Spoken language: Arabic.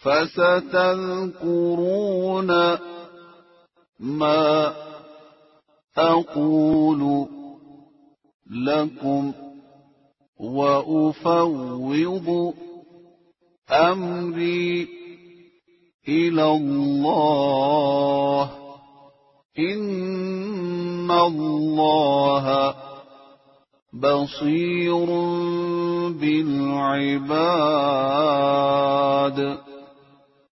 فستذكرون ما أقول لكم وأفوض أمري إلى الله إن الله بصير بالعباد.